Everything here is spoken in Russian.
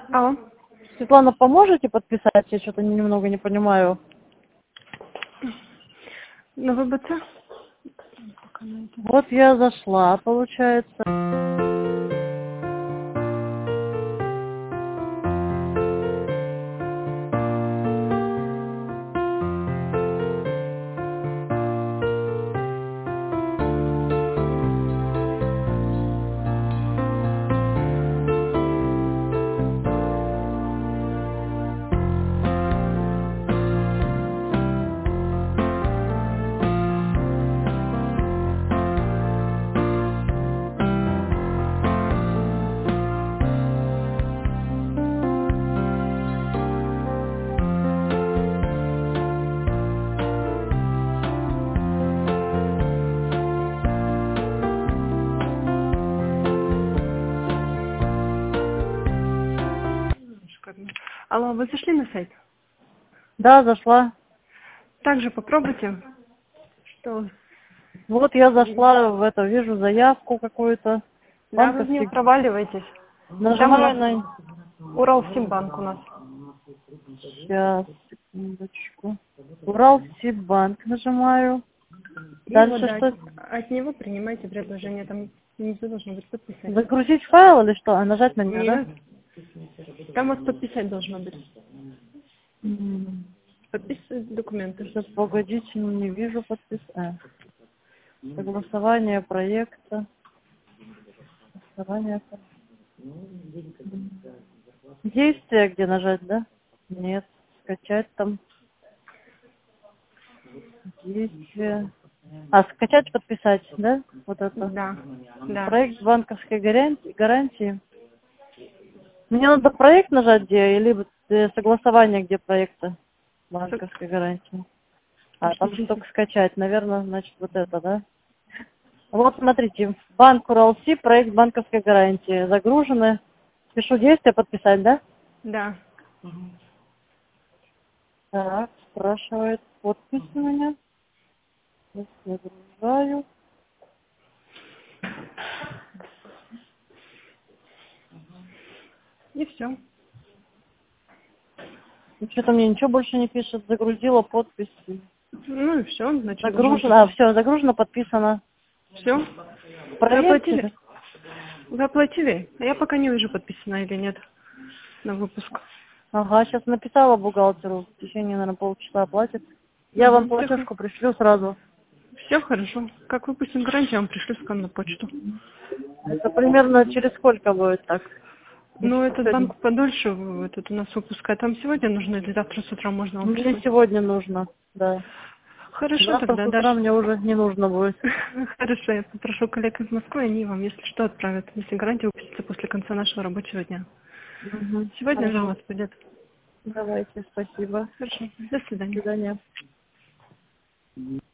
Алло. Светлана, поможете подписать? Я что-то немного не понимаю. На ВБЦ? Вот я зашла, получается. Шикарно. Алло, вы зашли на сайт? Да, зашла. Также попробуйте. Что? Вот я зашла в это, вижу заявку какую-то. Да, вы в нее Банковский. проваливаетесь. Там у Нажимаю нас на... Уралсиббанк у нас. Сейчас, секундочку. Уралсиббанк нажимаю. И Дальше вот, да, что? от него принимайте предложение. Там внизу должно быть подписать. Загрузить файл или что? А нажать на него, да? Нет. Там вот подписать должно быть. М, Подписывать документы. Сейчас, погодите, не вижу подписать. Согласование проекта. Согласование. Действие, где нажать, да? Нет. Скачать там. Действие. А, скачать, подписать, да? Вот это. Да, да. Проект банковской гарантии. Мне надо проект нажать, где, или согласование, где проекта банковской гарантии. А, там же только скачать, наверное, значит, вот это, да? Вот, смотрите, банк Уралси, проект банковской гарантии. Загружены. Пишу действие, подписать, да? Да. Так, спрашивает подпись у меня. Сейчас загружаю. И все. Что-то мне ничего больше не пишет. Загрузила подпись. Ну и все, значит, Загружено, а, все, загружено, подписано. Все. Вы Проверьте. оплатили? Вы оплатили? А я пока не вижу, подписано или нет на выпуск. Ага, сейчас написала бухгалтеру. В течение, наверное, полчаса оплатит. Я вам платежку пришлю сразу. Все хорошо. Как выпустим гарантию, я вам пришлю скан на почту. Это примерно через сколько будет так? Ну, этот Сегодня. банк подольше, этот у нас выпускает. Там сегодня нужно или завтра с утра можно вам Мне прислать? сегодня нужно, да. Хорошо, Завтра тогда с утра дашь. мне уже не нужно будет. Хорошо, я попрошу коллег из Москвы, они вам, если что, отправят. Если гарантия выпустится после конца нашего рабочего дня. Угу. Сегодня же у Хорошо. вас будет. Давайте, спасибо. Хорошо. До До свидания. свидания.